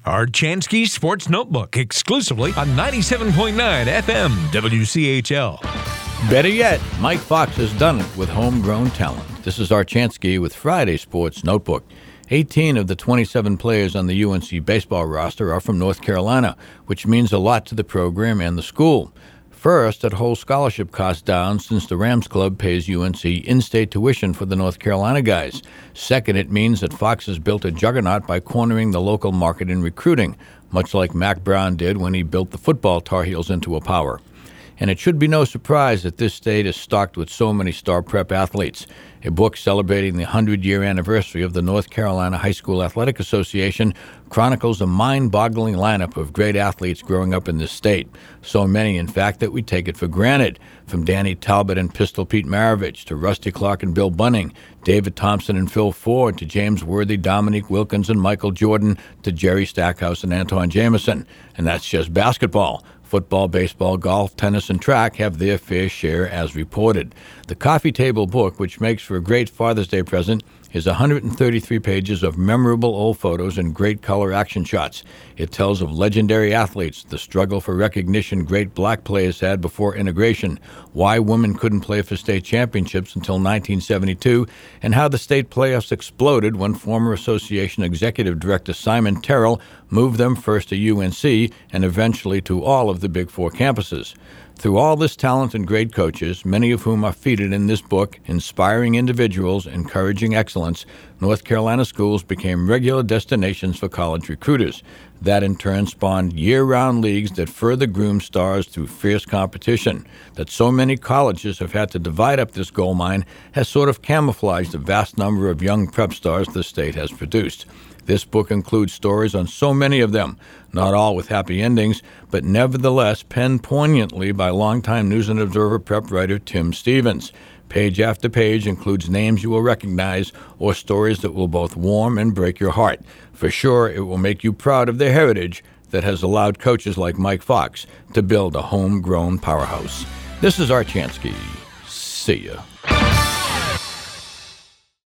Archansky Sports Notebook, exclusively on 97.9 FM WCHL. Better yet, Mike Fox has done it with homegrown talent. This is Archansky with Friday Sports Notebook. 18 of the 27 players on the UNC baseball roster are from North Carolina, which means a lot to the program and the school. First, it holds scholarship costs down since the Rams Club pays UNC in-state tuition for the North Carolina guys. Second, it means that Fox has built a juggernaut by cornering the local market in recruiting, much like Mack Brown did when he built the football Tar Heels into a power. And it should be no surprise that this state is stocked with so many star prep athletes. A book celebrating the 100-year anniversary of the North Carolina High School Athletic Association chronicles a mind-boggling lineup of great athletes growing up in this state. So many, in fact, that we take it for granted. From Danny Talbot and Pistol Pete Maravich to Rusty Clark and Bill Bunning, David Thompson and Phil Ford to James Worthy, Dominique Wilkins and Michael Jordan to Jerry Stackhouse and Anton Jameson. And that's just basketball. Football, baseball, golf, tennis, and track have their fair share as reported. The Coffee Table book, which makes for a great Father's Day present, is 133 pages of memorable old photos and great color action shots. It tells of legendary athletes, the struggle for recognition great black players had before integration, why women couldn't play for state championships until 1972, and how the state playoffs exploded when former association executive director Simon Terrell moved them first to UNC and eventually to all of the Big Four campuses. Through all this talent and great coaches, many of whom are featured in this book, inspiring individuals, encouraging excellence, North Carolina schools became regular destinations for college recruiters. That in turn spawned year-round leagues that further groomed stars through fierce competition. That so many colleges have had to divide up this gold mine has sort of camouflaged the vast number of young prep stars the state has produced. This book includes stories on so many of them, not all with happy endings, but nevertheless penned poignantly by longtime News and Observer prep writer Tim Stevens. Page after page includes names you will recognize or stories that will both warm and break your heart. For sure, it will make you proud of the heritage that has allowed coaches like Mike Fox to build a homegrown powerhouse. This is Archansky. See ya.